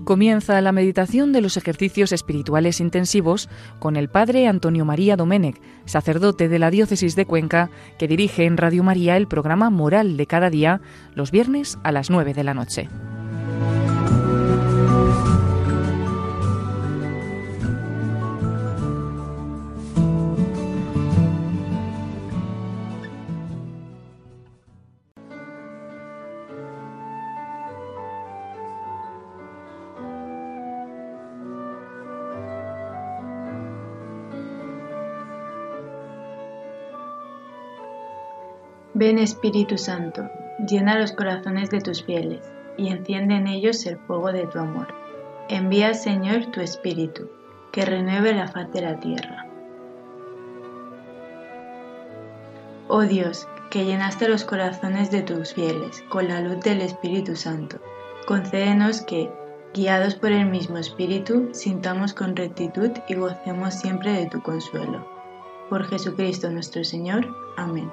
Comienza la meditación de los ejercicios espirituales intensivos con el Padre Antonio María Domènech, sacerdote de la Diócesis de Cuenca, que dirige en Radio María el programa Moral de cada día, los viernes a las 9 de la noche. Ven Espíritu Santo, llena los corazones de tus fieles, y enciende en ellos el fuego de tu amor. Envía, Señor, tu Espíritu, que renueve la faz de la tierra. Oh Dios, que llenaste los corazones de tus fieles con la luz del Espíritu Santo, concédenos que, guiados por el mismo Espíritu, sintamos con rectitud y gocemos siempre de tu consuelo. Por Jesucristo nuestro Señor. Amén.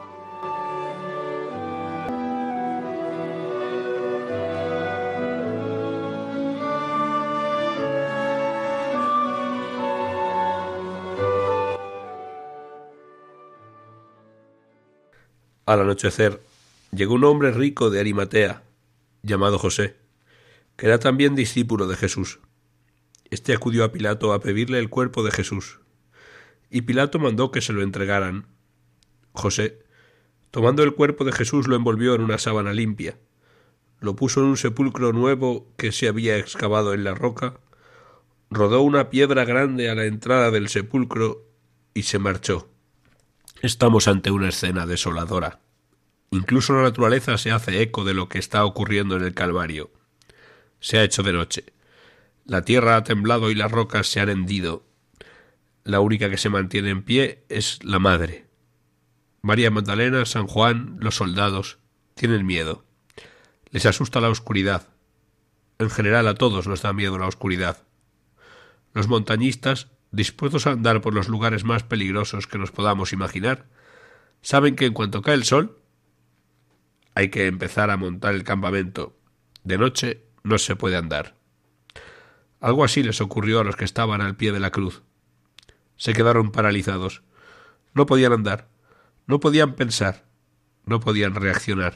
Al anochecer, llegó un hombre rico de Arimatea, llamado José, que era también discípulo de Jesús. Este acudió a Pilato a pedirle el cuerpo de Jesús, y Pilato mandó que se lo entregaran. José, tomando el cuerpo de Jesús, lo envolvió en una sábana limpia, lo puso en un sepulcro nuevo que se había excavado en la roca, rodó una piedra grande a la entrada del sepulcro y se marchó. Estamos ante una escena desoladora. Incluso la naturaleza se hace eco de lo que está ocurriendo en el Calvario. Se ha hecho de noche. La tierra ha temblado y las rocas se han hendido. La única que se mantiene en pie es la Madre. María Magdalena, San Juan, los soldados, tienen miedo. Les asusta la oscuridad. En general a todos nos da miedo la oscuridad. Los montañistas, dispuestos a andar por los lugares más peligrosos que nos podamos imaginar, saben que en cuanto cae el sol, hay que empezar a montar el campamento. De noche no se puede andar. Algo así les ocurrió a los que estaban al pie de la cruz. Se quedaron paralizados. No podían andar, no podían pensar, no podían reaccionar.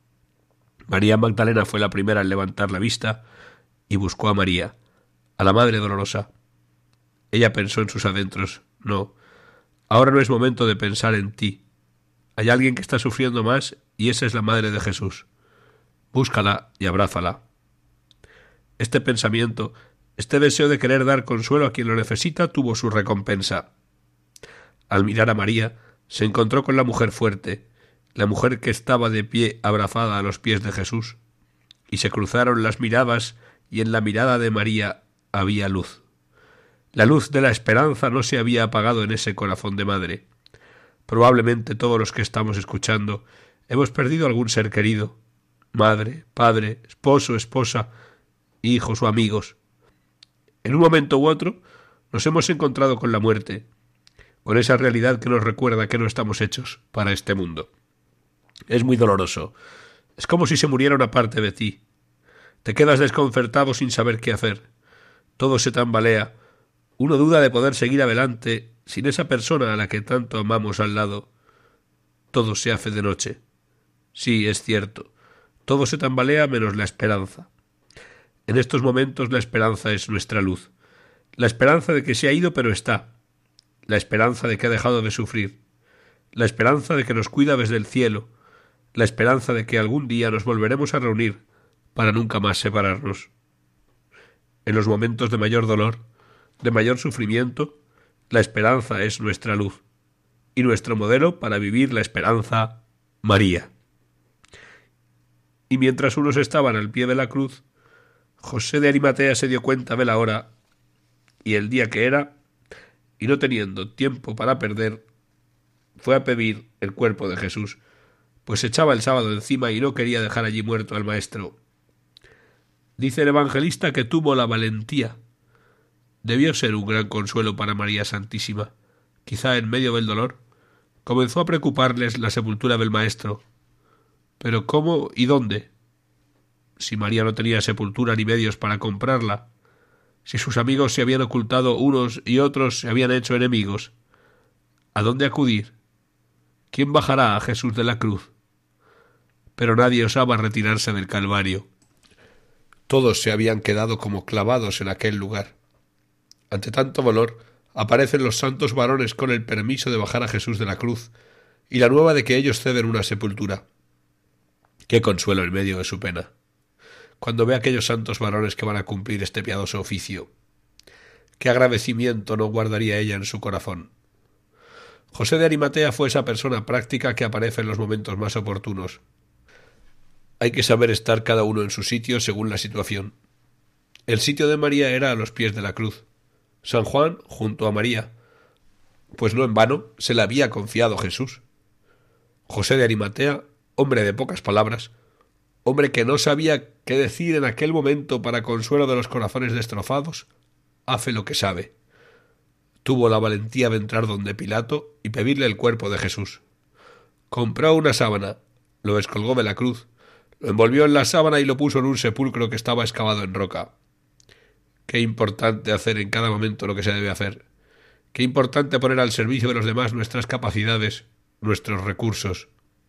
María Magdalena fue la primera en levantar la vista y buscó a María, a la Madre Dolorosa. Ella pensó en sus adentros. No, ahora no es momento de pensar en ti. Hay alguien que está sufriendo más y esa es la Madre de Jesús. Búscala y abrázala. Este pensamiento, este deseo de querer dar consuelo a quien lo necesita, tuvo su recompensa. Al mirar a María, se encontró con la mujer fuerte, la mujer que estaba de pie abrazada a los pies de Jesús, y se cruzaron las miradas y en la mirada de María había luz. La luz de la esperanza no se había apagado en ese corazón de madre. Probablemente todos los que estamos escuchando hemos perdido algún ser querido, madre, padre, esposo, esposa, hijos o amigos. En un momento u otro nos hemos encontrado con la muerte, con esa realidad que nos recuerda que no estamos hechos para este mundo. Es muy doloroso. Es como si se muriera una parte de ti. Te quedas desconcertado sin saber qué hacer. Todo se tambalea. Uno duda de poder seguir adelante sin esa persona a la que tanto amamos al lado. Todo se hace de noche. Sí, es cierto. Todo se tambalea menos la esperanza. En estos momentos la esperanza es nuestra luz. La esperanza de que se ha ido pero está. La esperanza de que ha dejado de sufrir. La esperanza de que nos cuida desde el cielo. La esperanza de que algún día nos volveremos a reunir para nunca más separarnos. En los momentos de mayor dolor, de mayor sufrimiento, la esperanza es nuestra luz, y nuestro modelo para vivir la esperanza, María. Y mientras unos estaban al pie de la cruz, José de Arimatea se dio cuenta de la hora y el día que era, y no teniendo tiempo para perder, fue a pedir el cuerpo de Jesús, pues echaba el sábado encima y no quería dejar allí muerto al Maestro. Dice el evangelista que tuvo la valentía. Debió ser un gran consuelo para María Santísima. Quizá en medio del dolor comenzó a preocuparles la sepultura del Maestro. Pero ¿cómo y dónde? Si María no tenía sepultura ni medios para comprarla, Si sus amigos se habían ocultado unos y otros se habían hecho enemigos, ¿a dónde acudir? ¿Quién bajará a Jesús de la cruz? Pero nadie osaba retirarse del Calvario. Todos se habían quedado como clavados en aquel lugar. Ante tanto dolor, aparecen los santos varones con el permiso de bajar a Jesús de la cruz y la nueva de que ellos ceden una sepultura. ¡Qué consuelo en medio de su pena! Cuando ve a aquellos santos varones que van a cumplir este piadoso oficio, qué agradecimiento no guardaría ella en su corazón. José de Arimatea fue esa persona práctica que aparece en los momentos más oportunos. Hay que saber estar cada uno en su sitio según la situación. El sitio de María era a los pies de la cruz. San Juan junto a María, pues no en vano se le había confiado Jesús. José de Arimatea, hombre de pocas palabras, hombre que no sabía qué decir en aquel momento para consuelo de los corazones destrozados, hace lo que sabe. Tuvo la valentía de entrar donde Pilato y pedirle el cuerpo de Jesús. Compró una sábana, lo descolgó de la cruz, lo envolvió en la sábana y lo puso en un sepulcro que estaba excavado en roca. Qué importante hacer en cada momento lo que se debe hacer. Qué importante poner al servicio de los demás nuestras capacidades, nuestros recursos.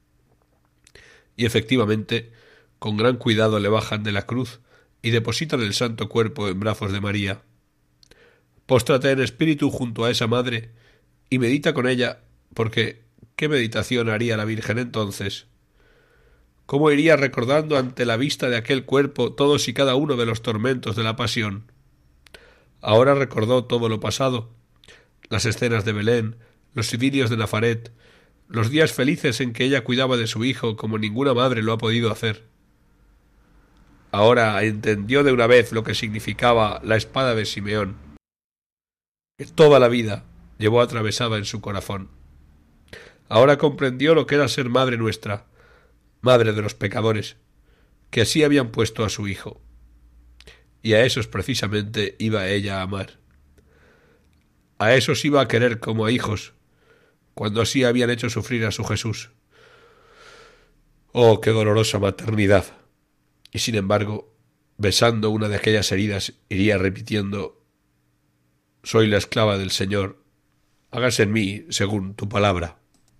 Y efectivamente, con gran cuidado le bajan de la cruz y depositan el santo cuerpo en brazos de María. Póstrate en espíritu junto a esa madre y medita con ella, porque ¿qué meditación haría la Virgen entonces? ¿Cómo iría recordando ante la vista de aquel cuerpo todos y cada uno de los tormentos de la pasión? Ahora recordó todo lo pasado, las escenas de Belén, los idilios de Nazaret, los días felices en que ella cuidaba de su hijo como ninguna madre lo ha podido hacer. Ahora entendió de una vez lo que significaba la espada de Simeón, que toda la vida llevó atravesada en su corazón. Ahora comprendió lo que era ser madre nuestra, madre de los pecadores, que así habían puesto a su hijo. Y a esos precisamente iba ella a amar. A esos iba a querer como a hijos, cuando así habían hecho sufrir a su Jesús. ¡Oh, qué dolorosa maternidad! Y sin embargo, besando una de aquellas heridas, iría repitiendo: «Soy la esclava del Señor, hágase en mí según tu palabra».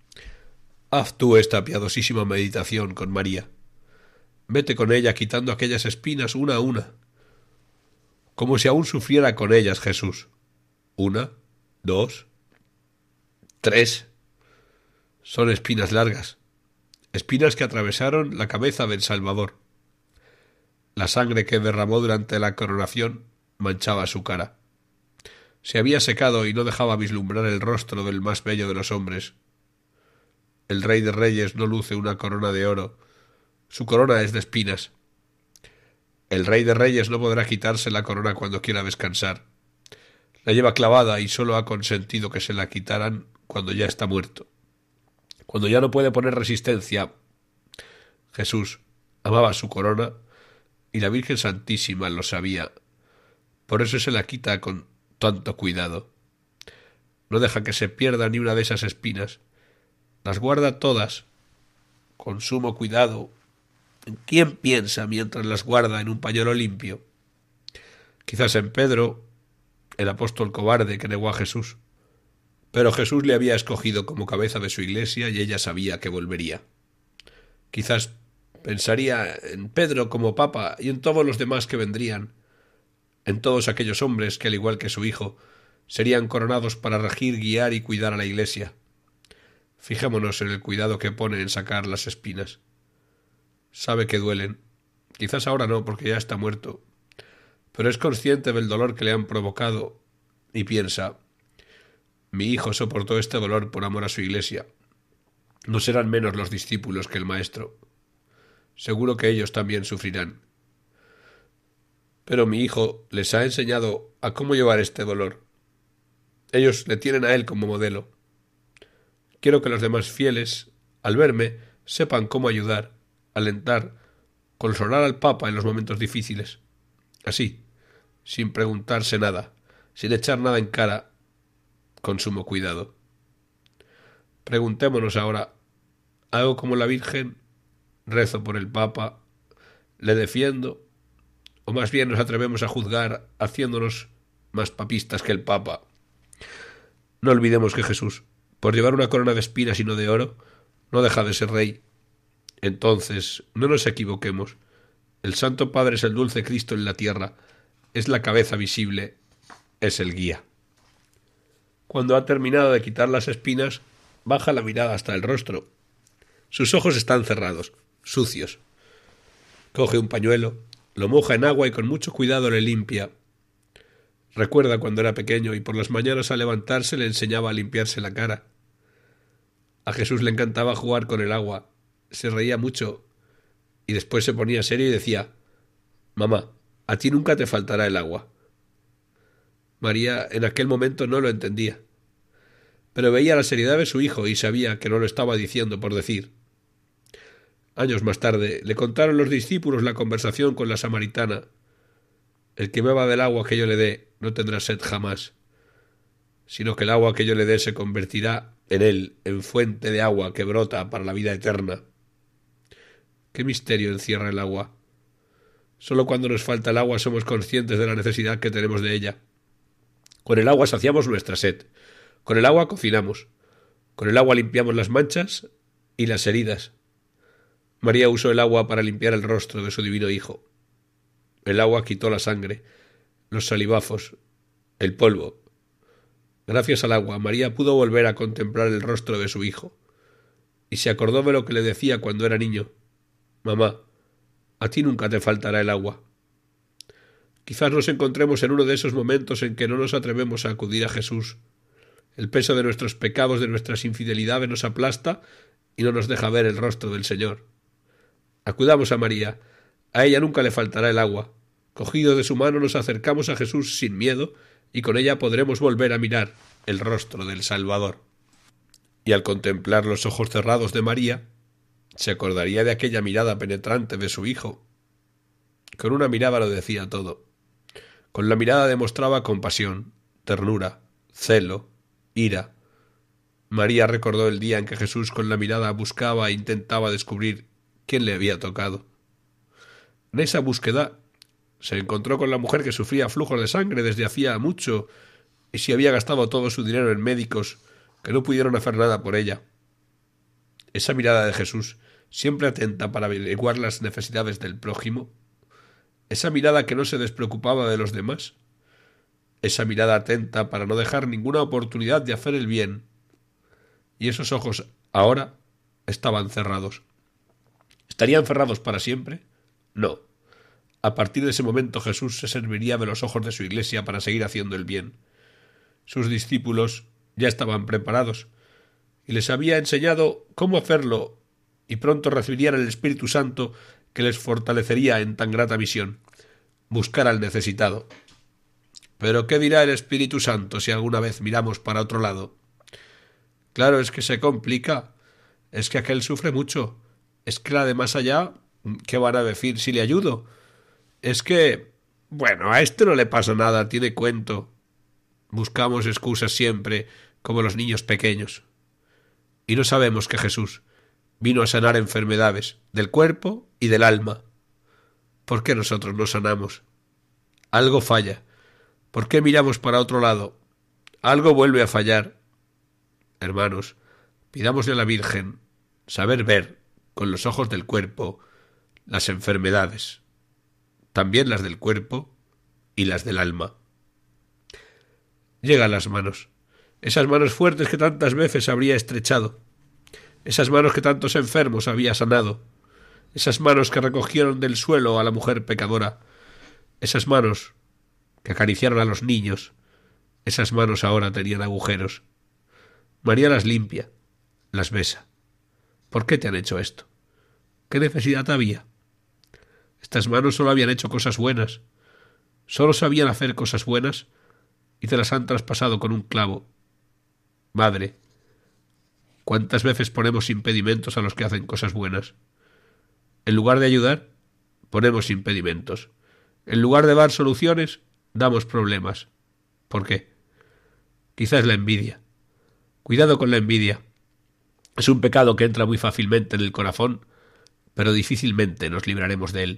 Haz tú esta piadosísima meditación con María. Vete con ella quitando aquellas espinas una a una, como si aún sufriera con ellas Jesús. 1, 2, 3. Son espinas largas, espinas que atravesaron la cabeza del Salvador. La sangre que derramó durante la coronación manchaba su cara. Se había secado y no dejaba vislumbrar el rostro del más bello de los hombres. El Rey de Reyes no luce una corona de oro, su corona es de espinas. El Rey de Reyes no podrá quitarse la corona cuando quiera descansar. La lleva clavada y sólo ha consentido que se la quitaran cuando ya está muerto, cuando ya no puede poner resistencia. Jesús amaba su corona y la Virgen Santísima lo sabía. Por eso se la quita con tanto cuidado. No deja que se pierda ni una de esas espinas. Las guarda todas con sumo cuidado. ¿En quién piensa mientras las guarda en un pañuelo limpio? Quizás en Pedro, el apóstol cobarde que negó a Jesús. Pero Jesús le había escogido como cabeza de su iglesia y ella sabía que volvería. Quizás pensaría en Pedro como papa y en todos los demás que vendrían, en todos aquellos hombres que, al igual que su hijo, serían coronados para regir, guiar y cuidar a la iglesia. Fijémonos en el cuidado que pone en sacar las espinas. Sabe que duelen. Quizás ahora no, porque ya está muerto. Pero es consciente del dolor que le han provocado y piensa: mi hijo soportó este dolor por amor a su iglesia. No serán menos los discípulos que el Maestro. Seguro que ellos también sufrirán. Pero mi hijo les ha enseñado a cómo llevar este dolor. Ellos le tienen a él como modelo. Quiero que los demás fieles, al verme, sepan cómo ayudar, alentar, consolar al Papa en los momentos difíciles. Así, sin preguntarse nada, sin echar nada en cara, con sumo cuidado. Preguntémonos ahora: ¿hago como la Virgen? ¿Rezo por el Papa? ¿Le defiendo? o más bien nos atrevemos a juzgar haciéndonos más papistas que el Papa. No olvidemos que Jesús, por llevar una corona de espinas y no de oro, no deja de ser rey. Entonces, no nos equivoquemos. El Santo Padre es el dulce Cristo en la tierra, es la cabeza visible, es el guía. Cuando ha terminado de quitar las espinas, baja la mirada hasta el rostro. Sus ojos están cerrados, sucios. Coge un pañuelo, lo moja en agua y con mucho cuidado le limpia. Recuerda cuando era pequeño y por las mañanas al levantarse le enseñaba a limpiarse la cara. A Jesús le encantaba jugar con el agua, se reía mucho y después se ponía serio y decía: «Mamá, a ti nunca te faltará el agua». María en aquel momento no lo entendía, pero veía la seriedad de su hijo y sabía que no lo estaba diciendo por decir. Años más tarde le contaron los discípulos la conversación con la samaritana. El que beba del agua que yo le dé no tendrá sed jamás, sino que el agua que yo le dé se convertirá en él en fuente de agua que brota para la vida eterna. ¿Qué misterio encierra el agua? Solo cuando nos falta el agua somos conscientes de la necesidad que tenemos de ella. Con el agua saciamos nuestra sed, con el agua cocinamos, con el agua limpiamos las manchas y las heridas. María usó el agua para limpiar el rostro de su divino Hijo. El agua quitó la sangre, los salivazos, el polvo. Gracias al agua, María pudo volver a contemplar el rostro de su Hijo, y se acordó de lo que le decía cuando era niño: «Mamá, a ti nunca te faltará el agua». Quizás nos encontremos en uno de esos momentos en que no nos atrevemos a acudir a Jesús. El peso de nuestros pecados, de nuestras infidelidades nos aplasta y no nos deja ver el rostro del Señor. Acudamos a María, a ella nunca le faltará el agua. Cogidos de su mano nos acercamos a Jesús sin miedo y con ella podremos volver a mirar el rostro del Salvador. Y al contemplar los ojos cerrados de María, se acordaría de aquella mirada penetrante de su Hijo. Con una mirada lo decía todo. Con la mirada demostraba compasión, ternura, celo, ira. María recordó el día en que Jesús con la mirada buscaba e intentaba descubrir quién le había tocado. En esa búsqueda se encontró con la mujer que sufría flujos de sangre desde hacía mucho y se había gastado todo su dinero en médicos que no pudieron hacer nada por ella. Esa mirada de Jesús, siempre atenta para averiguar las necesidades del prójimo, esa mirada que no se despreocupaba de los demás, esa mirada atenta para no dejar ninguna oportunidad de hacer el bien, y esos ojos ahora estaban cerrados. ¿Estarían cerrados para siempre? No. A partir de ese momento Jesús se serviría de los ojos de su Iglesia para seguir haciendo el bien. Sus discípulos ya estaban preparados y les había enseñado cómo hacerlo, y pronto recibirían el Espíritu Santo que les fortalecería en tan grata misión: buscar al necesitado. Pero ¿qué dirá el Espíritu Santo si alguna vez miramos para otro lado? Claro, es que se complica, es que aquel sufre mucho, es que la de más allá, ¿qué van a decir si le ayudo? Es que, bueno, a este no le pasa nada, tiene cuento. Buscamos excusas siempre, como los niños pequeños. Y no sabemos que Jesús vino a sanar enfermedades del cuerpo y del alma. ¿Por qué nosotros no sanamos? Algo falla. ¿Por qué miramos para otro lado? Algo vuelve a fallar. Hermanos, pidámosle a la Virgen saber ver con los ojos del cuerpo las enfermedades, también las del cuerpo y las del alma. Llegan las manos, esas manos fuertes que tantas veces habría estrechado, esas manos que tantos enfermos había sanado, esas manos que recogieron del suelo a la mujer pecadora, esas manos que acariciaron a los niños, esas manos ahora tenían agujeros. María las limpia, las besa. ¿Por qué te han hecho esto? ¿Qué necesidad había? Estas manos solo habían hecho cosas buenas, solo sabían hacer cosas buenas y te las han traspasado con un clavo. Madre, ¿cuántas veces ponemos impedimentos a los que hacen cosas buenas? En lugar de ayudar, ponemos impedimentos. En lugar de dar soluciones, damos problemas. ¿Por qué? Quizás la envidia. Cuidado con la envidia. Es un pecado que entra muy fácilmente en el corazón, pero difícilmente nos libraremos de él.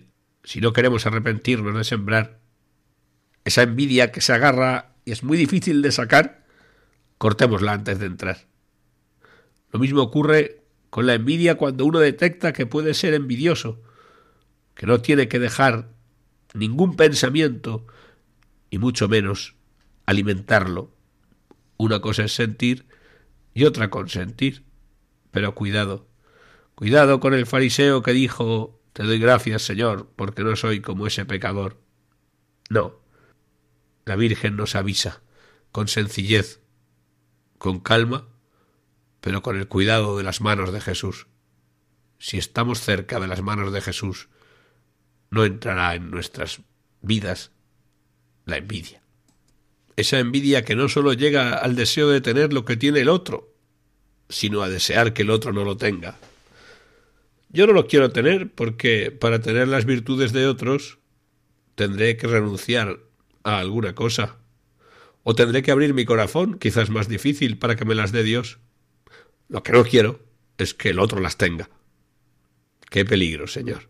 si no queremos arrepentirnos de sembrar, esa envidia que se agarra y es muy difícil de sacar, cortémosla antes de entrar. Lo mismo ocurre con la envidia cuando uno detecta que puede ser envidioso, que no tiene que dejar ningún pensamiento y mucho menos alimentarlo. Una cosa es sentir y otra consentir. Pero cuidado con el fariseo que dijo: te doy gracias, Señor, porque no soy como ese pecador. No, la Virgen nos avisa, con sencillez, con calma, pero con el cuidado de las manos de Jesús. Si estamos cerca de las manos de Jesús, no entrará en nuestras vidas la envidia. Esa envidia que no solo llega al deseo de tener lo que tiene el otro, sino a desear que el otro no lo tenga. Yo no lo quiero tener porque para tener las virtudes de otros tendré que renunciar a alguna cosa, o tendré que abrir mi corazón, quizás más difícil, para que me las dé Dios. Lo que no quiero es que el otro las tenga. ¡Qué peligro, Señor!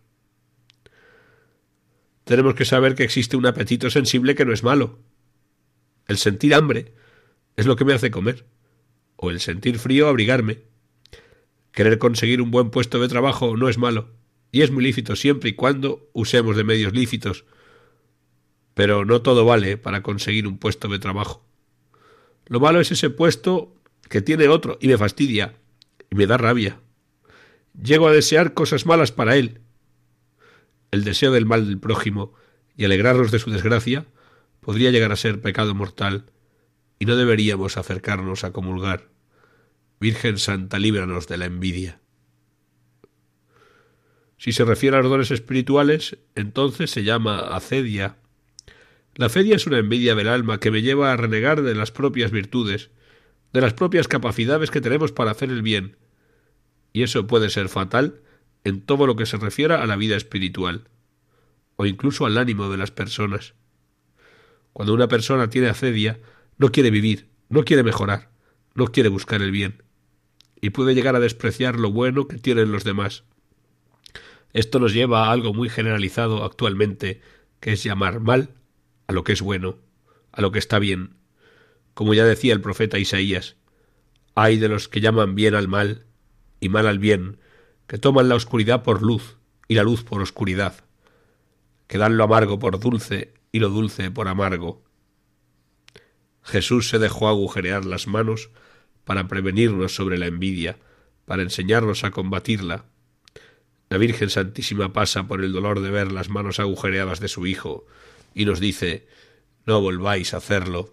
Tenemos que saber que existe un apetito sensible que no es malo. El sentir hambre es lo que me hace comer, o el sentir frío abrigarme. Querer conseguir un buen puesto de trabajo no es malo, y es muy lícito siempre y cuando usemos de medios lícitos, pero no todo vale para conseguir un puesto de trabajo. Lo malo es ese puesto que tiene otro y me fastidia, y me da rabia. Llego a desear cosas malas para él. El deseo del mal del prójimo y alegrarnos de su desgracia podría llegar a ser pecado mortal, y no deberíamos acercarnos a comulgar. Virgen Santa, líbranos de la envidia. Si se refiere a los dones espirituales, entonces se llama acedia. La acedia es una envidia del alma que me lleva a renegar de las propias virtudes, de las propias capacidades que tenemos para hacer el bien, y eso puede ser fatal en todo lo que se refiera a la vida espiritual, o incluso al ánimo de las personas. Cuando una persona tiene acedia, no quiere vivir, no quiere mejorar, no quiere buscar el bien, y puede llegar a despreciar lo bueno que tienen los demás. Esto nos lleva a algo muy generalizado actualmente, que es llamar mal a lo que es bueno, a lo que está bien. Como ya decía el profeta Isaías: ay de los que llaman bien al mal y mal al bien, que toman la oscuridad por luz y la luz por oscuridad, que dan lo amargo por dulce y lo dulce por amargo. Jesús se dejó agujerear las manos para prevenirnos sobre la envidia, para enseñarnos a combatirla. La Virgen Santísima pasa por el dolor de ver las manos agujereadas de su Hijo y nos dice: no volváis a hacerlo.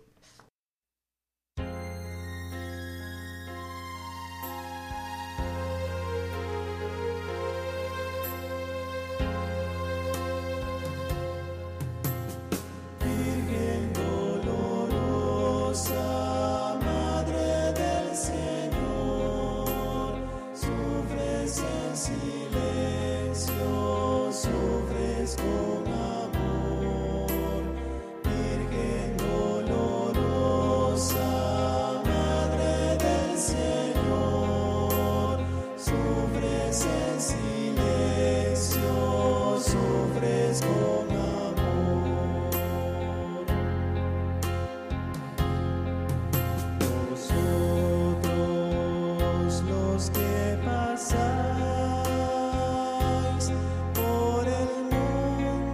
Por el mundo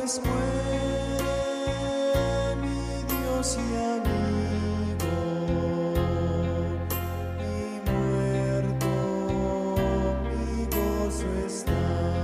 pues muere mi Dios y amigo, y muerto mi gozo está.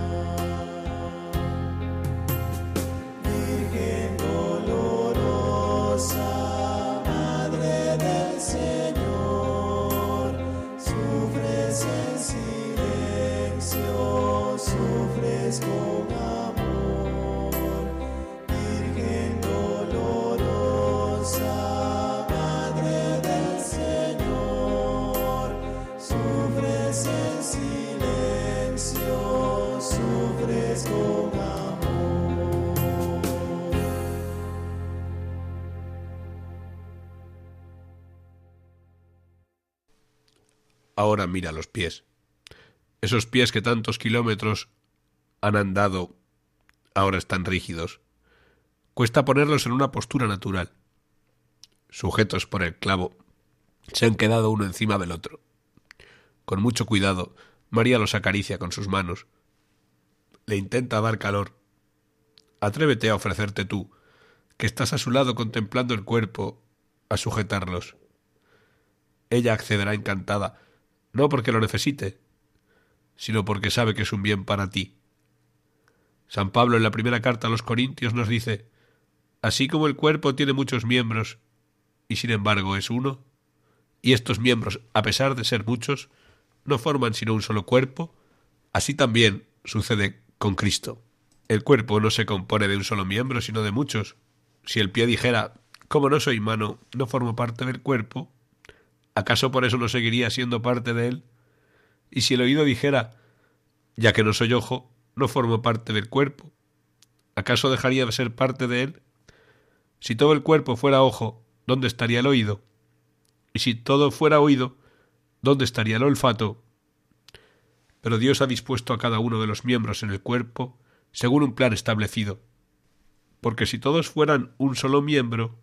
Virgen dolorosa, Madre del Señor, sufres en silencio, sufres con amor. Virgen dolorosa, Madre del Señor, sufres en silencio, sufres con amor. Ahora mira los pies. Esos pies que tantos kilómetros han andado, ahora están rígidos. Cuesta ponerlos en una postura natural. Sujetos por el clavo, se han quedado uno encima del otro. Con mucho cuidado, María los acaricia con sus manos. Le intenta dar calor. Atrévete a ofrecerte tú, que estás a su lado contemplando el cuerpo, a sujetarlos. Ella accederá encantada, no porque lo necesite, sino porque sabe que es un bien para ti. San Pablo en la primera carta a los Corintios nos dice: así como el cuerpo tiene muchos miembros, y sin embargo es uno, y estos miembros, a pesar de ser muchos, no forman sino un solo cuerpo, así también sucede con Cristo. El cuerpo no se compone de un solo miembro, sino de muchos. Si el pie dijera: como no soy mano, no formo parte del cuerpo, ¿acaso por eso no seguiría siendo parte de él? Y si el oído dijera: ya que no soy ojo, no formo parte del cuerpo, ¿acaso dejaría de ser parte de él? Si todo el cuerpo fuera ojo, ¿dónde estaría el oído? Y si todo fuera oído, ¿dónde estaría el olfato? Pero Dios ha dispuesto a cada uno de los miembros en el cuerpo según un plan establecido, porque si todos fueran un solo miembro,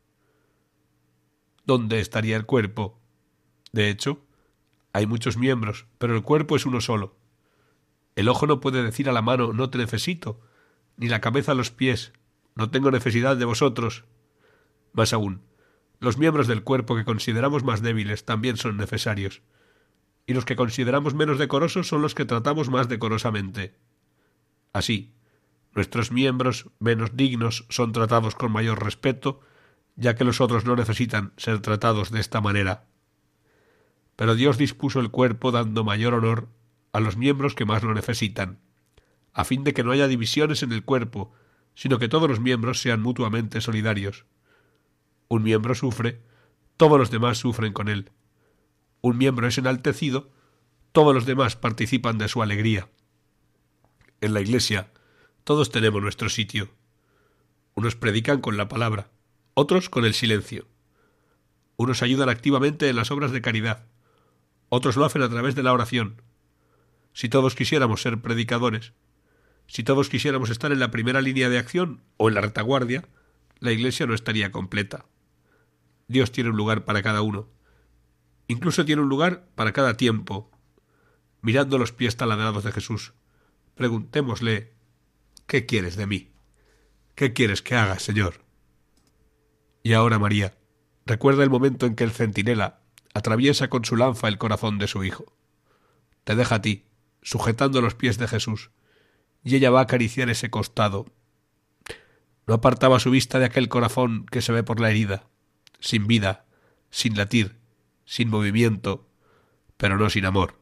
¿dónde estaría el cuerpo? De hecho, hay muchos miembros, pero el cuerpo es uno solo. El ojo no puede decir a la mano: no te necesito, ni la cabeza a los pies: no tengo necesidad de vosotros. Más aún, los miembros del cuerpo que consideramos más débiles también son necesarios, y los que consideramos menos decorosos son los que tratamos más decorosamente. Así, nuestros miembros menos dignos son tratados con mayor respeto, ya que los otros no necesitan ser tratados de esta manera. Pero Dios dispuso el cuerpo dando mayor honor a los miembros que más lo necesitan, a fin de que no haya divisiones en el cuerpo, sino que todos los miembros sean mutuamente solidarios. Un miembro sufre, todos los demás sufren con él. Un miembro es enaltecido, todos los demás participan de su alegría. En la Iglesia todos tenemos nuestro sitio. Unos predican con la palabra, otros con el silencio. Unos ayudan activamente en las obras de caridad, otros lo hacen a través de la oración. Si todos quisiéramos ser predicadores, si todos quisiéramos estar en la primera línea de acción o en la retaguardia, la Iglesia no estaría completa. Dios tiene un lugar para cada uno. Incluso tiene un lugar para cada tiempo. Mirando los pies taladrados de Jesús, preguntémosle: ¿qué quieres de mí? ¿Qué quieres que haga, Señor? Y ahora, María, recuerda el momento en que el centinela atraviesa con su lanza el corazón de su hijo. Te deja a ti, sujetando los pies de Jesús, y ella va a acariciar ese costado. No apartaba su vista de aquel corazón que se ve por la herida, sin vida, sin latir, sin movimiento, pero no sin amor.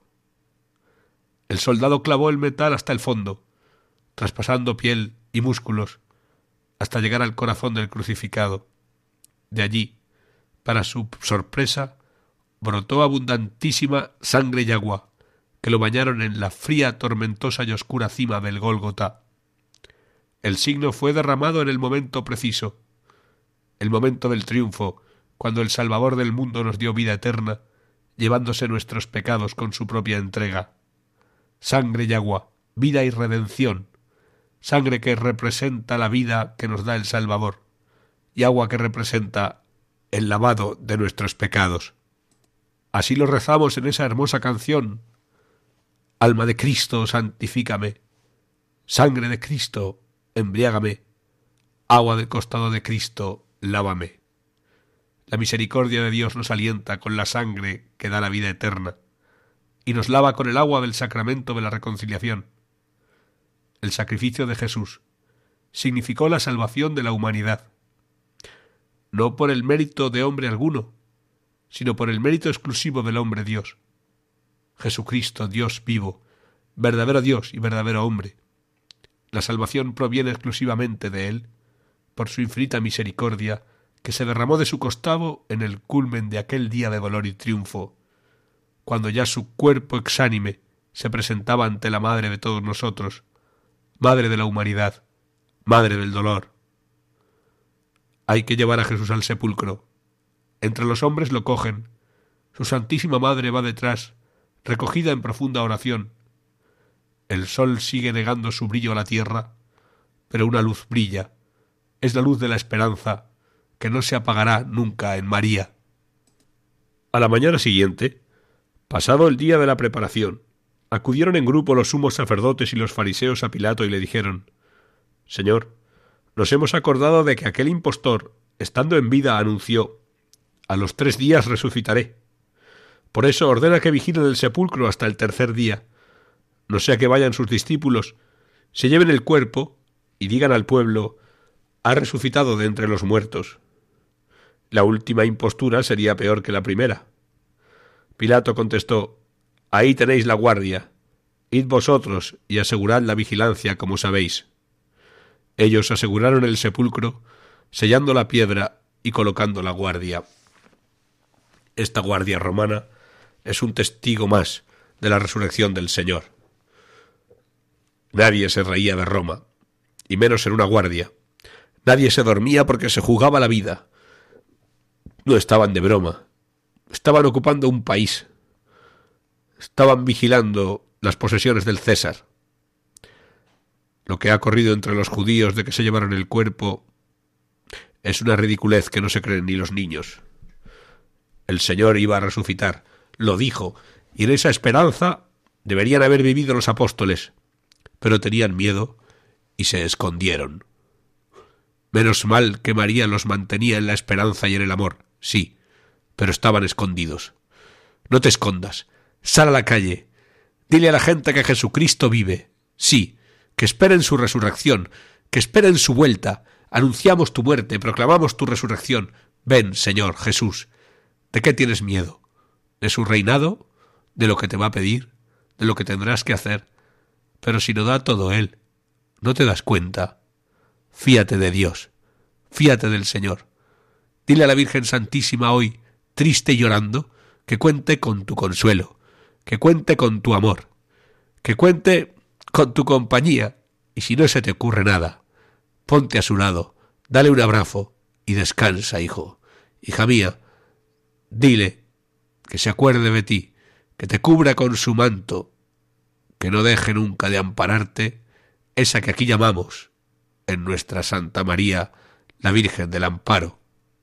El soldado clavó el metal hasta el fondo, traspasando piel y músculos, hasta llegar al corazón del crucificado. De allí, para su sorpresa, brotó abundantísima sangre y agua, que lo bañaron en la fría, tormentosa y oscura cima del Gólgota. El signo fue derramado en el momento preciso, el momento del triunfo, cuando el Salvador del mundo nos dio vida eterna, llevándose nuestros pecados con su propia entrega. Sangre y agua, vida y redención, sangre que representa la vida que nos da el Salvador, y agua que representa el lavado de nuestros pecados. Así lo rezamos en esa hermosa canción: alma de Cristo, santifícame; sangre de Cristo, embriágame; Agua del costado de Cristo, lávame. La misericordia de Dios nos alienta con la sangre que da la vida eterna y nos lava con el agua del sacramento de la reconciliación. El sacrificio de Jesús significó la salvación de la humanidad, no por el mérito de hombre alguno, sino por el mérito exclusivo del hombre Dios. Jesucristo, Dios vivo, verdadero Dios y verdadero hombre. La salvación proviene exclusivamente de Él, por su infinita misericordia, que se derramó de su costado en el culmen de aquel día de dolor y triunfo, cuando ya su cuerpo exánime se presentaba ante la Madre de todos nosotros, Madre de la humanidad, Madre del dolor. Hay que llevar a Jesús al sepulcro. Entre los hombres lo cogen. Su Santísima Madre va detrás, recogida en profunda oración. El sol sigue negando su brillo a la tierra, pero una luz brilla. Es la luz de la esperanza, que no se apagará nunca en María. A la mañana siguiente, pasado el día de la preparación, acudieron en grupo los sumos sacerdotes y los fariseos a Pilato y le dijeron: «Señor, nos hemos acordado de que aquel impostor, estando en vida, anunció: a los 3 días resucitaré. Por eso ordena que vigilen el sepulcro hasta el 3er día, no sea que vayan sus discípulos, se lleven el cuerpo y digan al pueblo: ha resucitado de entre los muertos». La última impostura sería peor que la primera. Pilato contestó: «Ahí tenéis la guardia. Id vosotros y asegurad la vigilancia como sabéis». Ellos aseguraron el sepulcro, sellando la piedra y colocando la guardia. Esta guardia romana es un testigo más de la resurrección del Señor. Nadie se reía de Roma, y menos en una guardia. Nadie se dormía porque se jugaba la vida. No estaban de broma. Estaban ocupando un país. Estaban vigilando las posesiones del César. Lo que ha corrido entre los judíos de que se llevaron el cuerpo es una ridiculez que no se creen ni los niños. El Señor iba a resucitar, lo dijo, y en esa esperanza deberían haber vivido los apóstoles, pero tenían miedo y se escondieron. Menos mal que María los mantenía en la esperanza y en el amor, sí, pero estaban escondidos. No te escondas, sal a la calle, dile a la gente que Jesucristo vive, sí, que esperen su resurrección, que esperen su vuelta. Anunciamos tu muerte, proclamamos tu resurrección. Ven, Señor Jesús. ¿De qué tienes miedo? ¿De su reinado? ¿De lo que te va a pedir? ¿De lo que tendrás que hacer? Pero si lo da todo Él, ¿no te das cuenta? Fíate de Dios, fíate del Señor. Dile a la Virgen Santísima hoy, triste y llorando, que cuente con tu consuelo, que cuente con tu amor, que cuente con tu compañía, y si no se te ocurre nada, ponte a su lado, dale un abrazo y descansa, hijo. Hija mía, dile que se acuerde de ti, que te cubra con su manto, que no deje nunca de ampararte, esa que aquí llamamos, en nuestra Santa María, la Virgen del Amparo.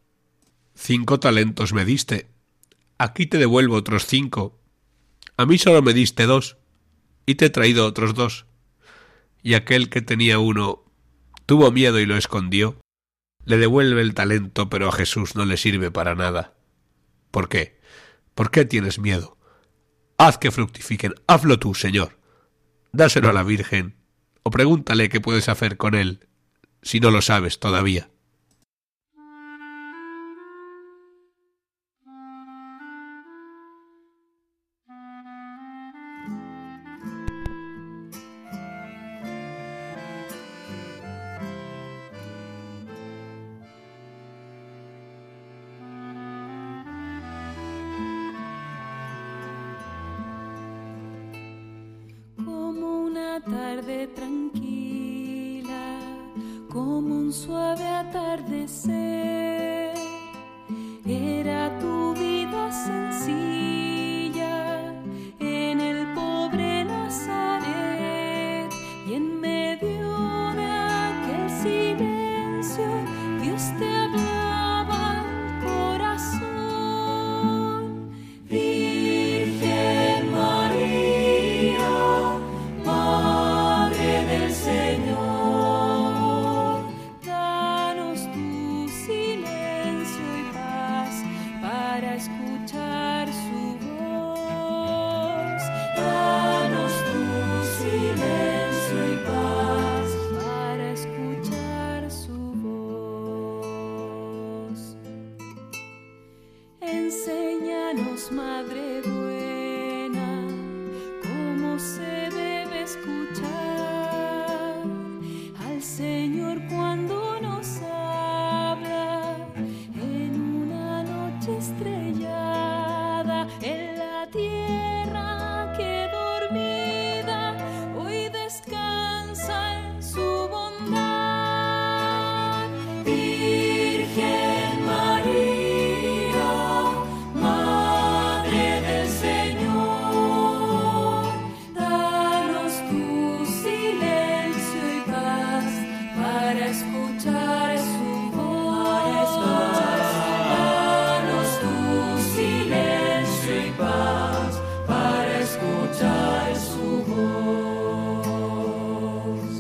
5 talentos me diste, aquí te devuelvo otros 5. A mí solo me diste 2, y te he traído otros 2. Y aquel que tenía 1 tuvo miedo y lo escondió. Le devuelve el talento, pero a Jesús no le sirve para nada. ¿Por qué? ¿Por qué tienes miedo? Haz que fructifiquen, hazlo tú, Señor. Dáselo a la Virgen, o pregúntale qué puedes hacer con él, si no lo sabes todavía. Tarde tranquila, como un suave atardecer, era tu vida sencilla en el pobre Nazaret, y en medio de aquel silencio Dios te hablaba al corazón. Virgen María, Madre del Señor, Escuchaos, Madre buena, cómo se debe escuchar al Señor cuando nos habla en una noche estrellada en la tierra que dormida hoy descansa en su bondad. Virgen María, Madre del Señor, danos tu silencio y paz para escuchar su voz. Danos tu silencio y paz para escuchar su voz.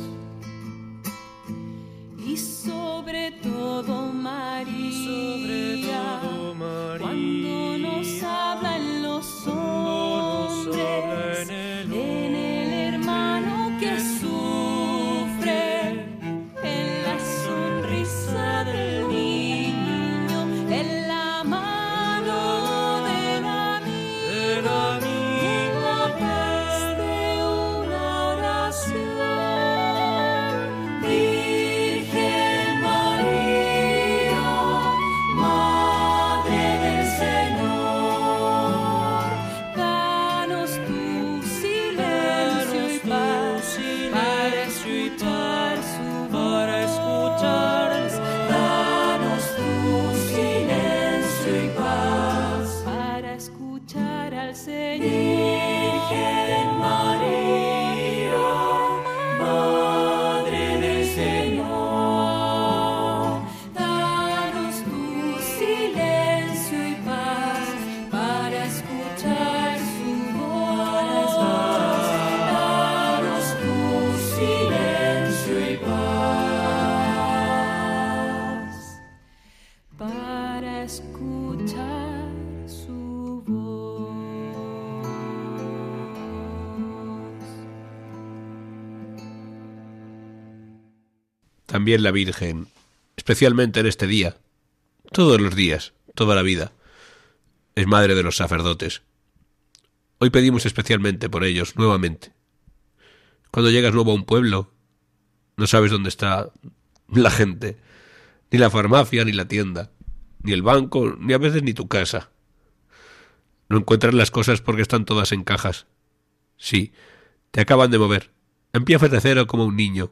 Y sobre todo María, cuando nos habla en los hombres, en el hermano que sufre, en la sonrisa del niño, en la mano del amigo, en la paz de una oración. Virgen María, Madre del Señor, danos tu silencio y paz para escuchar su voz. Danos tu silencio y paz para escuchar al Señor. Virgen María, Madre del Señor, danos tu silencio y paz para escuchar su voz. Danos tu silencio y paz para escuchar su voz. También la Virgen, especialmente en este día, todos los días, toda la vida, es madre de los sacerdotes. Hoy pedimos especialmente por ellos, nuevamente. Cuando llegas nuevo a un pueblo, no sabes dónde está la gente, ni la farmacia, ni la tienda, ni el banco, ni a veces ni tu casa. No encuentras las cosas porque están todas en cajas. Sí, te acaban de mover. Empiezas de cero como un niño.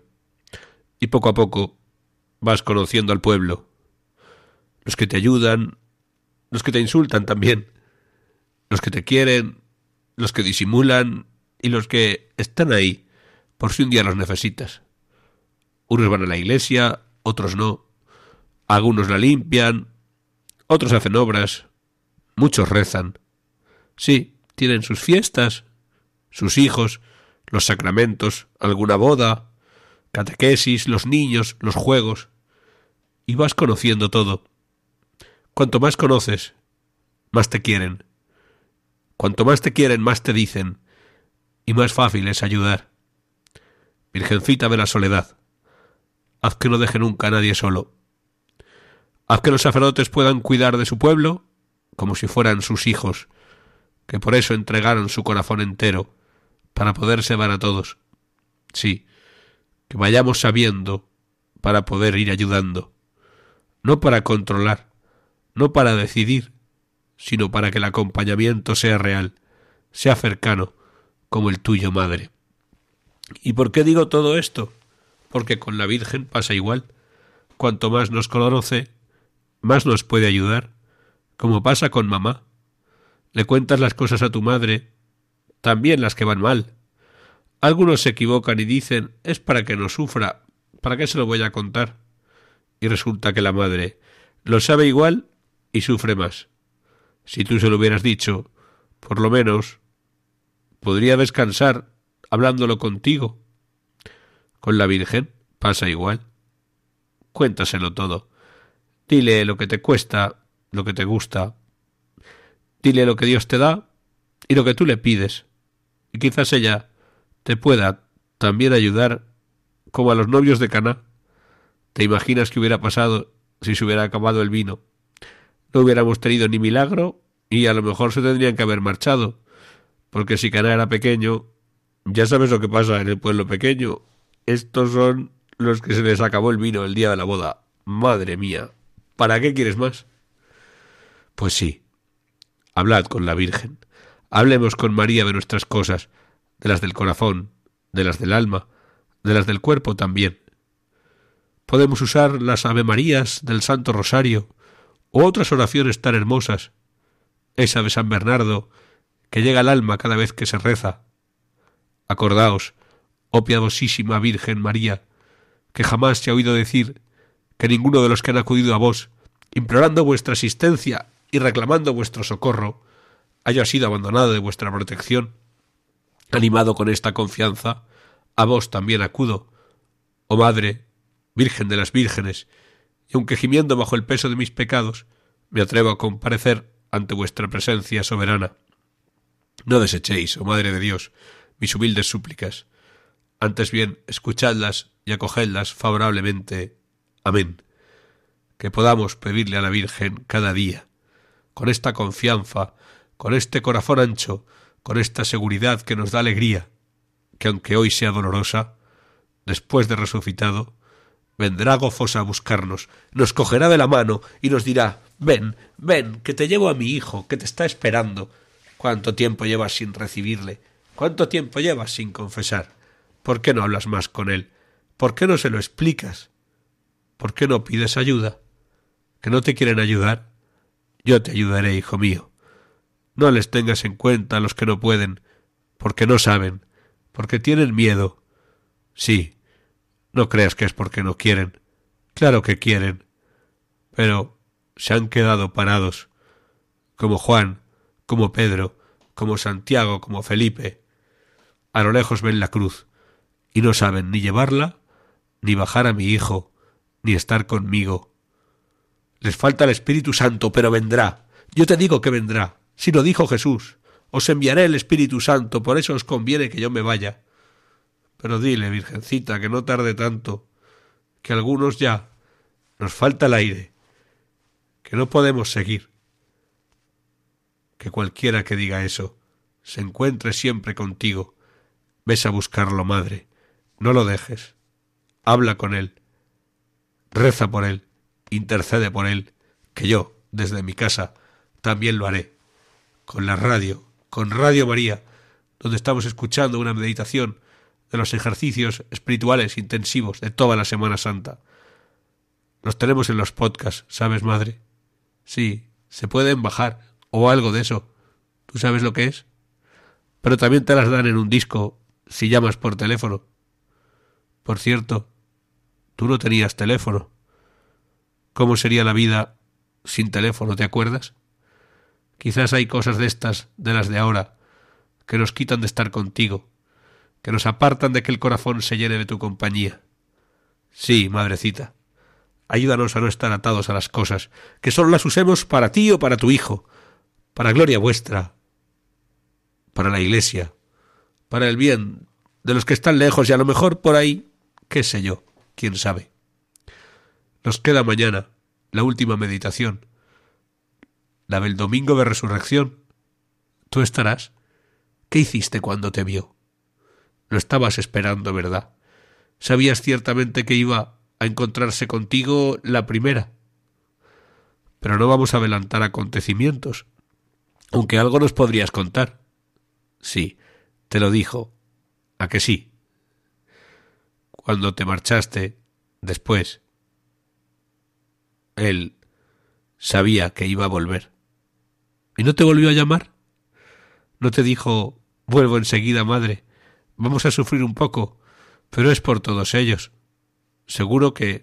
Y poco a poco vas conociendo al pueblo. Los que te ayudan, los que te insultan también, los que te quieren, los que disimulan y los que están ahí por si un día los necesitas. Unos van a la iglesia, otros no. Algunos la limpian, otros hacen obras, muchos rezan. Sí, tienen sus fiestas, sus hijos, los sacramentos, alguna boda, catequesis, los niños, los juegos, y vas conociendo todo. Cuanto más conoces, más te quieren. Cuanto más te quieren, más te dicen, y más fácil es ayudar. Virgencita de la soledad, haz que no deje nunca a nadie solo. Haz que los sacerdotes puedan cuidar de su pueblo como si fueran sus hijos, que por eso entregaron su corazón entero, para poderse dar a todos. Sí, que vayamos sabiendo para poder ir ayudando, no para controlar, no para decidir, sino para que el acompañamiento sea real, sea cercano, como el tuyo, Madre. ¿Y por qué digo todo esto? Porque con la Virgen pasa igual. Cuanto más nos conoce, más nos puede ayudar, como pasa con mamá. Le cuentas las cosas a tu madre, también las que van mal. Algunos se equivocan y dicen, es para que no sufra, ¿para qué se lo voy a contar? Y resulta que la madre lo sabe igual y sufre más. Si tú se lo hubieras dicho, por lo menos podría descansar hablándolo contigo. Con la Virgen pasa igual. Cuéntaselo todo. Dile lo que te cuesta, lo que te gusta. Dile lo que Dios te da y lo que tú le pides. Y quizás ella te pueda también ayudar, como a los novios de Caná. ¿Te imaginas qué hubiera pasado si se hubiera acabado el vino? No hubiéramos tenido ni milagro y a lo mejor se tendrían que haber marchado, porque si Caná era pequeño, ya sabes lo que pasa en el pueblo pequeño. Estos son los que se les acabó el vino el día de la boda. Madre mía, ¿para qué quieres más? Pues sí, hablad con la Virgen. Hablemos con María de nuestras cosas, de las del corazón, de las del alma, de las del cuerpo también. Podemos usar las Avemarías del Santo Rosario u otras oraciones tan hermosas, esa de San Bernardo, que llega al alma cada vez que se reza. Acordaos, oh piadosísima Virgen María, que jamás se ha oído decir que ninguno de los que han acudido a vos, implorando vuestra asistencia y reclamando vuestro socorro, haya sido abandonado de vuestra protección. Animado con esta confianza, a vos también acudo, oh Madre, Virgen de las Vírgenes, y aunque gimiendo bajo el peso de mis pecados, me atrevo a comparecer ante vuestra presencia soberana. No desechéis, oh Madre de Dios, mis humildes súplicas. Antes bien, escuchadlas y acogedlas favorablemente. Amén. Que podamos pedirle a la Virgen cada día, con esta confianza, con este corazón ancho, con esta seguridad que nos da alegría, que aunque hoy sea dolorosa, después de resucitado, vendrá gozosa a buscarnos, nos cogerá de la mano y nos dirá: ven, ven, que te llevo a mi hijo, que te está esperando. ¿Cuánto tiempo llevas sin recibirle? ¿Cuánto tiempo llevas sin confesar? ¿Por qué no hablas más con él? ¿Por qué no se lo explicas? ¿Por qué no pides ayuda? ¿Que no te quieren ayudar? Yo te ayudaré, hijo mío. No les tengas en cuenta a los que no pueden, porque no saben, porque tienen miedo. Sí, no creas que es porque no quieren. Claro que quieren, pero se han quedado parados, como Juan, como Pedro, como Santiago, como Felipe. A lo lejos ven la cruz, y no saben ni llevarla, ni bajar a mi hijo, ni estar conmigo. Les falta el Espíritu Santo, pero vendrá. Yo te digo que vendrá. Si lo dijo Jesús, os enviaré el Espíritu Santo, por eso os conviene que yo me vaya. Pero dile, Virgencita, que no tarde tanto, que algunos ya nos falta el aire, que no podemos seguir. Que cualquiera que diga eso se encuentre siempre contigo. Ves a buscarlo, Madre. No lo dejes. Habla con él. Reza por él. Intercede por él. Que yo, desde mi casa, también lo haré. Con la radio, con Radio María, donde estamos escuchando una meditación de los ejercicios espirituales intensivos de toda la Semana Santa. Los tenemos en los podcasts, ¿sabes, Madre? Sí, se pueden bajar, o algo de eso. ¿Tú sabes lo que es? Pero también te las dan en un disco si llamas por teléfono. Por cierto, tú no tenías teléfono. ¿Cómo sería la vida sin teléfono, te acuerdas? Quizás hay cosas de estas, de las de ahora, que nos quitan de estar contigo, que nos apartan de que el corazón se llene de tu compañía. Sí, Madrecita, ayúdanos a no estar atados a las cosas, que solo las usemos para ti o para tu hijo, para gloria vuestra, para la Iglesia, para el bien de los que están lejos y a lo mejor por ahí, qué sé yo, quién sabe. Nos queda mañana la última meditación, la del domingo de resurrección. ¿Tú estarás? ¿Qué hiciste cuando te vio? Lo estabas esperando, ¿verdad? Sabías ciertamente que iba a encontrarse contigo la primera. Pero no vamos a adelantar acontecimientos, aunque algo nos podrías contar. Sí, te lo dijo. ¿A que sí? Cuando te marchaste, después, él sabía que iba a volver. ¿Y no te volvió a llamar? ¿No te dijo: vuelvo enseguida, madre, vamos a sufrir un poco, pero es por todos ellos? Seguro que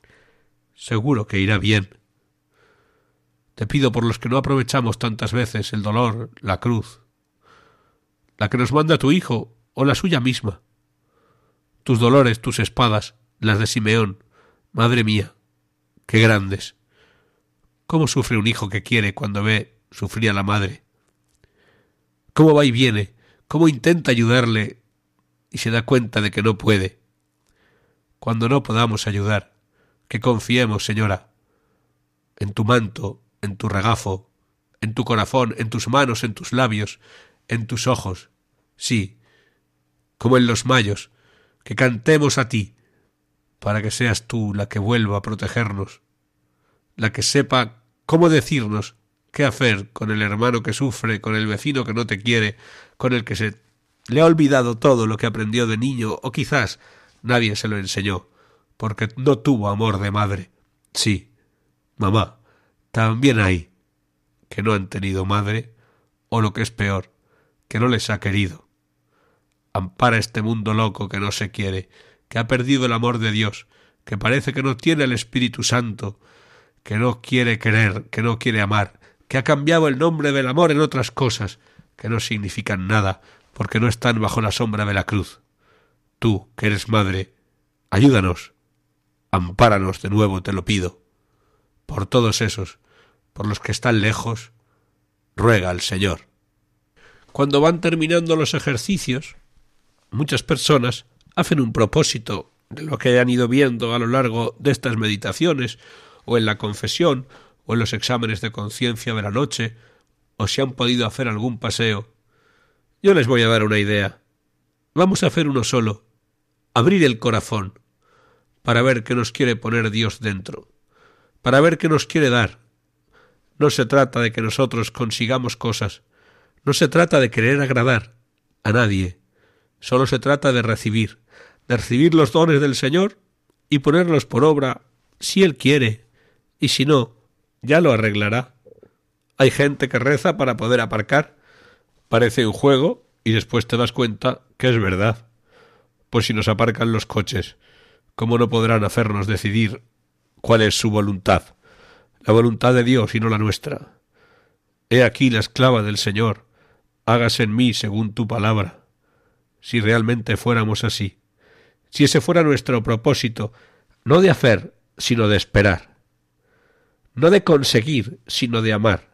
irá bien. Te pido por los que no aprovechamos tantas veces el dolor, la cruz, la que nos manda tu hijo o la suya misma. Tus dolores, tus espadas, las de Simeón, madre mía, qué grandes. ¿Cómo sufre un hijo que quiere cuando ve sufrir a la madre? ¿Cómo va y viene? ¿Cómo intenta ayudarle y se da cuenta de que no puede? Cuando no podamos ayudar, que confiemos, Señora, en tu manto, en tu regazo, en tu corazón, en tus manos, en tus labios, en tus ojos. Sí, como en los mayos, que cantemos a ti, para que seas tú la que vuelva a protegernos, la que sepa cómo decirnos qué hacer con el hermano que sufre, con el vecino que no te quiere, con el que se le ha olvidado todo lo que aprendió de niño, o quizás nadie se lo enseñó, porque no tuvo amor de madre. Sí, mamá, también hay que no han tenido madre, o lo que es peor, que no les ha querido. Ampara este mundo loco que no se quiere, que ha perdido el amor de Dios, que parece que no tiene el Espíritu Santo, que no quiere querer, que no quiere amar, que ha cambiado el nombre del amor en otras cosas que no significan nada, porque no están bajo la sombra de la cruz. Tú, que eres madre, ayúdanos, ampáranos de nuevo, te lo pido. Por todos esos, por los que están lejos, ruega al Señor. Cuando van terminando los ejercicios, muchas personas hacen un propósito de lo que hayan ido viendo a lo largo de estas meditaciones, o en la confesión, o en los exámenes de conciencia de la noche, o si han podido hacer algún paseo. Yo les voy a dar una idea. Vamos a hacer uno solo. Abrir el corazón, para ver qué nos quiere poner Dios dentro, para ver qué nos quiere dar. No se trata de que nosotros consigamos cosas, no se trata de querer agradar a nadie, solo se trata de recibir los dones del Señor y ponerlos por obra si Él quiere, y si no, ya lo arreglará. Hay gente que reza para poder aparcar, parece un juego y después te das cuenta que es verdad. Pues si nos aparcan los coches, ¿cómo no podrán hacernos decidir cuál es su voluntad? La voluntad de Dios y no la nuestra. He aquí la esclava del Señor, hágase en mí según tu palabra. Si realmente fuéramos así, si ese fuera nuestro propósito, no de hacer, sino de esperar, no de conseguir, sino de amar,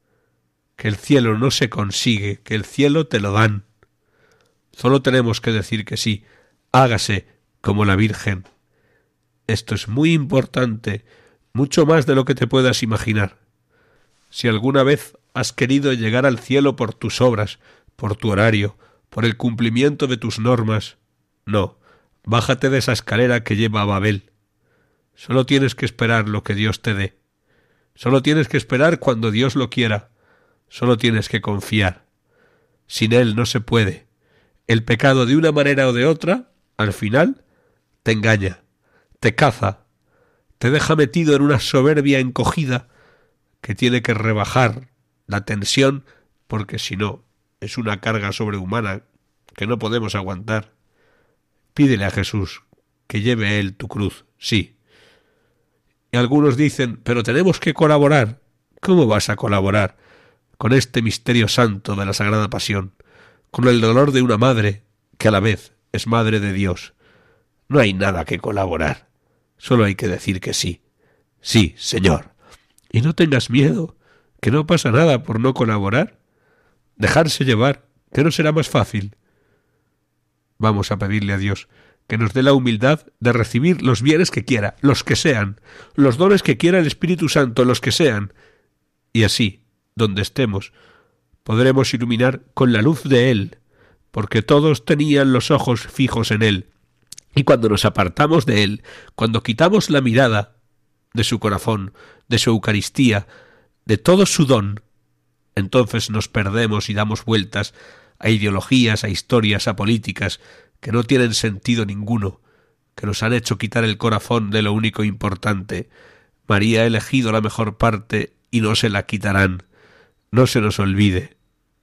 que el cielo no se consigue, que el cielo te lo dan. Solo tenemos que decir que sí, hágase como la Virgen. Esto es muy importante, mucho más de lo que te puedas imaginar. Si alguna vez has querido llegar al cielo por tus obras, por tu horario, por el cumplimiento de tus normas, no, bájate de esa escalera que lleva a Babel. Solo tienes que esperar lo que Dios te dé. Solo tienes que esperar cuando Dios lo quiera. Solo tienes que confiar. Sin Él no se puede. El pecado, de una manera o de otra, al final, te engaña, te caza, te deja metido en una soberbia encogida que tiene que rebajar la tensión, porque si no, es una carga sobrehumana que no podemos aguantar. Pídele a Jesús que lleve Él tu cruz, sí. Y algunos dicen, pero tenemos que colaborar. ¿Cómo vas a colaborar con este misterio santo de la Sagrada Pasión, con el dolor de una madre que a la vez es madre de Dios? No hay nada que colaborar, solo hay que decir que sí. Sí, Señor. Y no tengas miedo, que no pasa nada por no colaborar. Dejarse llevar, que no será más fácil. Vamos a pedirle a Dios que nos dé la humildad de recibir los bienes que quiera, los que sean, los dones que quiera el Espíritu Santo, los que sean, y así, donde estemos, podremos iluminar con la luz de Él, porque todos tenían los ojos fijos en Él, y cuando nos apartamos de Él, cuando quitamos la mirada de su corazón, de su Eucaristía, de todo su don, entonces nos perdemos y damos vueltas a ideologías, a historias, a políticas que no tienen sentido ninguno, que nos han hecho quitar el corazón de lo único importante. María ha elegido la mejor parte y no se la quitarán. No se nos olvide.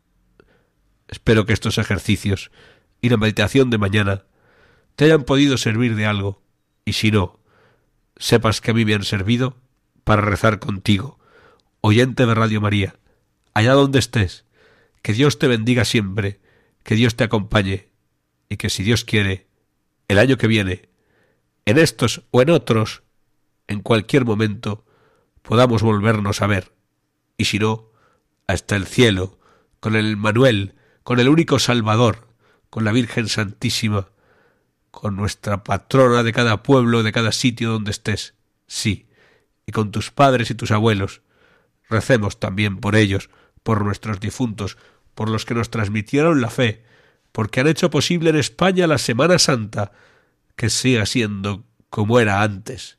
Espero que estos ejercicios y la meditación de mañana te hayan podido servir de algo, y si no, sepas que a mí me han servido para rezar contigo, oyente de Radio María, allá donde estés. Que Dios te bendiga siempre, que Dios te acompañe, y que si Dios quiere, el año que viene, en estos o en otros, en cualquier momento, podamos volvernos a ver, y si no, hasta el cielo, con el Emmanuel, con el único Salvador, con la Virgen Santísima, con nuestra patrona de cada pueblo, de cada sitio donde estés, sí, y con tus padres y tus abuelos. Recemos también por ellos, por nuestros difuntos, por los que nos transmitieron la fe, porque han hecho posible en España la Semana Santa, que siga siendo como era antes.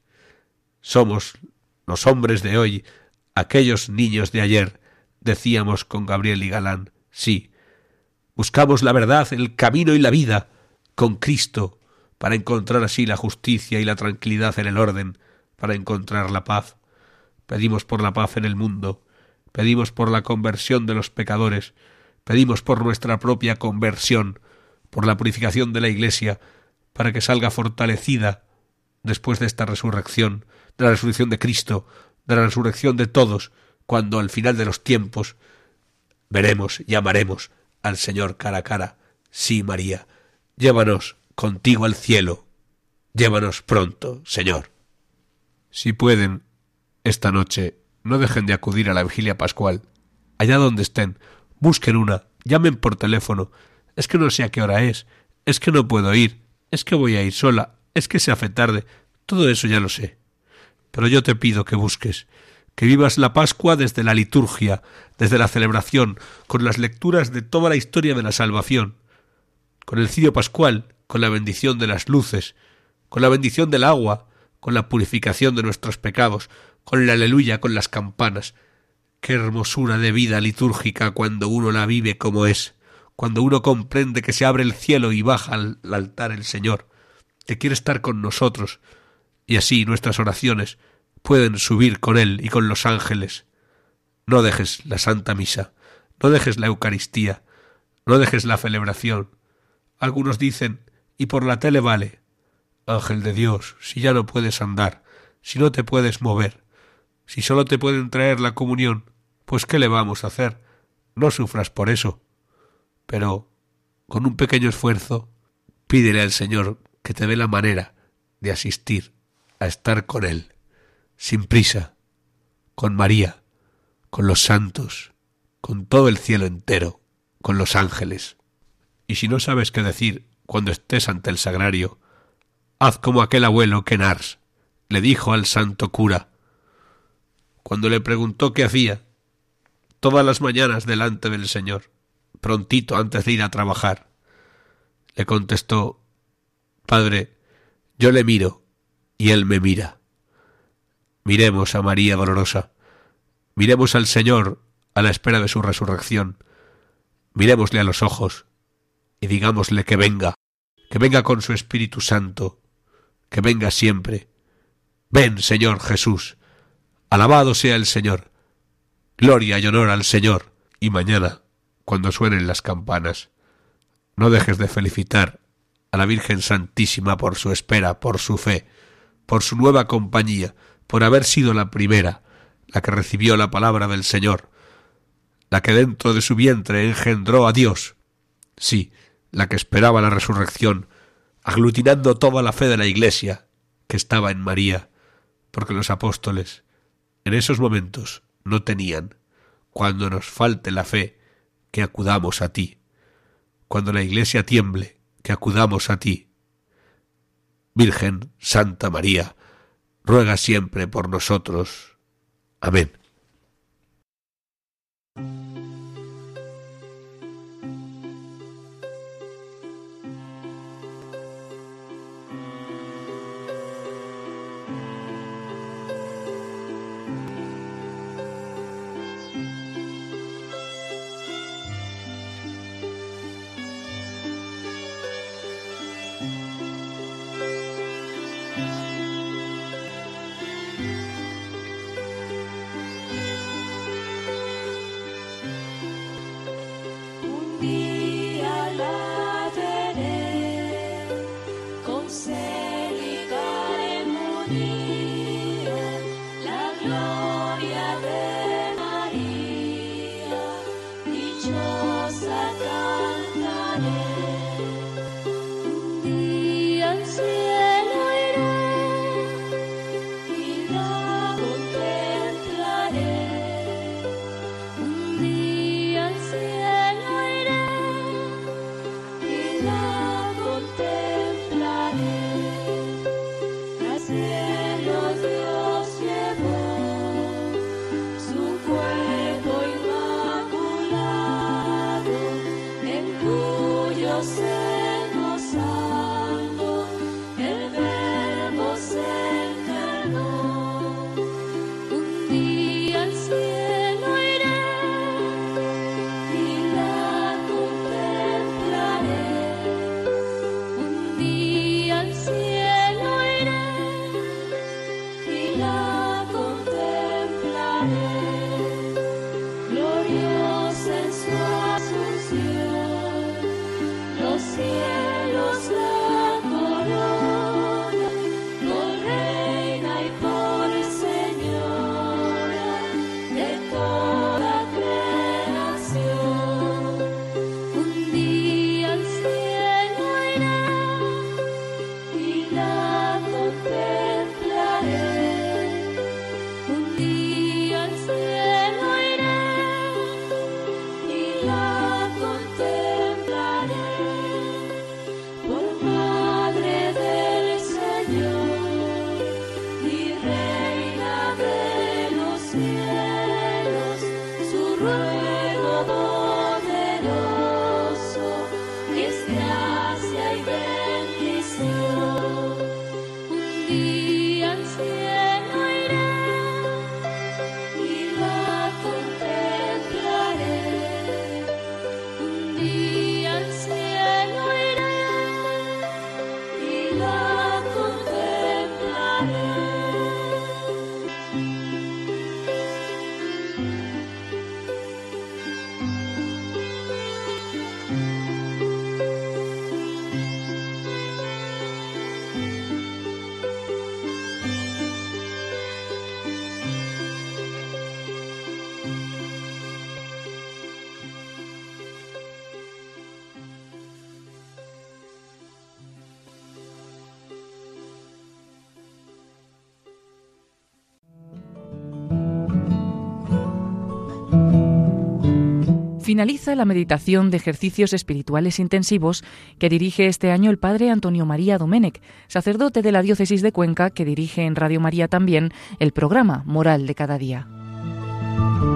Somos los hombres de hoy, aquellos niños de ayer, decíamos con Gabriel y Galán. Sí, buscamos la verdad, el camino y la vida con Cristo, para encontrar así la justicia y la tranquilidad en el orden, para encontrar la paz. Pedimos por la paz en el mundo, pedimos por la conversión de los pecadores, pedimos por nuestra propia conversión, por la purificación de la Iglesia, para que salga fortalecida después de esta resurrección, de la resurrección de Cristo, de la resurrección de todos, cuando al final de los tiempos veremos y amaremos al Señor cara a cara. Sí, María, llévanos contigo al cielo, llévanos pronto, Señor. Si pueden, esta noche, no dejen de acudir a la vigilia pascual. Allá donde estén, busquen una, llamen por teléfono. Es que no sé a qué hora es que no puedo ir, es que voy a ir sola, es que se hace tarde. Todo eso ya lo sé. Pero yo te pido que busques, que vivas la Pascua desde la liturgia, desde la celebración, con las lecturas de toda la historia de la salvación, con el cirio pascual, con la bendición de las luces, con la bendición del agua, con la purificación de nuestros pecados, con la aleluya, con las campanas. Qué hermosura de vida litúrgica cuando uno la vive como es, cuando uno comprende que se abre el cielo y baja al altar el Señor, que quiere estar con nosotros, y así nuestras oraciones pueden subir con Él y con los ángeles. No dejes la Santa Misa, no dejes la Eucaristía, no dejes la celebración. Algunos dicen, y por la tele vale. Ángel de Dios, si ya no puedes andar, si no te puedes mover, si solo te pueden traer la comunión, pues ¿qué le vamos a hacer? No sufras por eso. Pero, con un pequeño esfuerzo, pídele al Señor que te dé la manera de asistir a estar con Él, sin prisa, con María, con los santos, con todo el cielo entero, con los ángeles. Y si no sabes qué decir cuando estés ante el sagrario, haz como aquel abuelo que en Ars le dijo al santo cura, cuando le preguntó qué hacía, todas las mañanas delante del Señor, prontito antes de ir a trabajar. Le contestó, Padre, yo le miro y Él me mira. Miremos a María dolorosa, miremos al Señor a la espera de su resurrección, miremosle a los ojos y digámosle que venga con su Espíritu Santo, que venga siempre. Ven, Señor Jesús, alabado sea el Señor, gloria y honor al Señor. Y mañana, cuando suenen las campanas, no dejes de felicitar a la Virgen Santísima por su espera, por su fe, por su nueva compañía, por haber sido la primera, la que recibió la palabra del Señor, la que dentro de su vientre engendró a Dios, sí, la que esperaba la resurrección, aglutinando toda la fe de la Iglesia que estaba en María, porque los apóstoles en esos momentos no tenían. Cuando nos falte la fe, que acudamos a ti. Cuando la Iglesia tiemble, que acudamos a ti. Virgen Santa María, ruega siempre por nosotros. Amén. La contemplaré, haciendo Finaliza la meditación de ejercicios espirituales intensivos que dirige este año el padre Antonio María Domènech, sacerdote de la diócesis de Cuenca, que dirige en Radio María también el programa Moral de cada día.